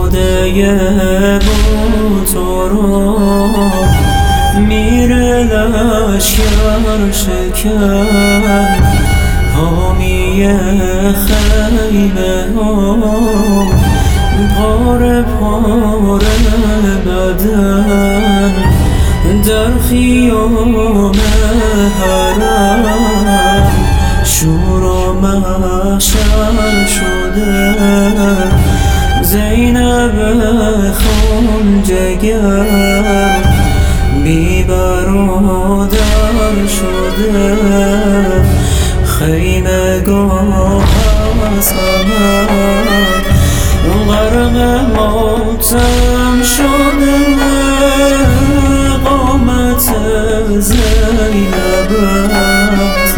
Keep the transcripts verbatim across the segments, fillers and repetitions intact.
شده بود تو رو میره لشکر شکن حامی خیمه ها پاره پاره بدن در خیام حرم شور و محشر شده زینب خون جگر بی برادر شده خیمه گاه از غمت غرق ماتم شده قامت زینبت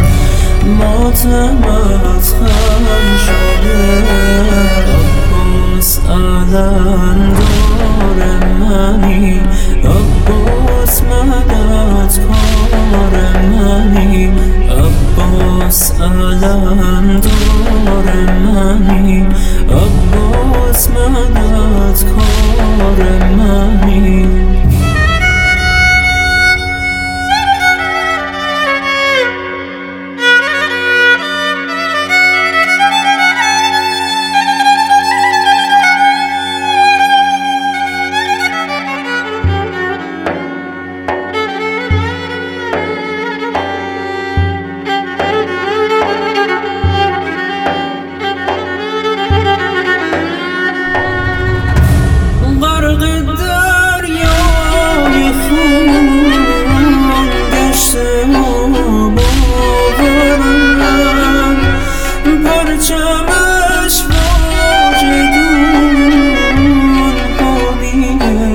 ماتمت خم شده عباس علندار منی عباس مدد کار منی عباس علندار منی عباس مدد کار منی پرچمش واژگون حامی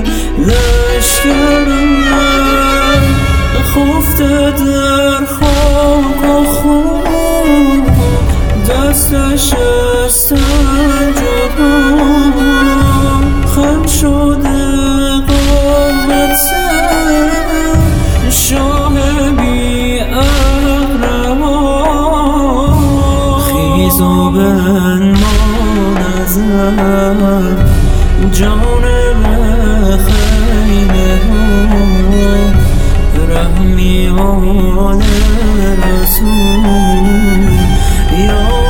لشکرم خفته در خاک و خون دستش سنجبان خم شده قامت شاه بی و بنمان ازم جانب خیمه رحمی آل رسول یا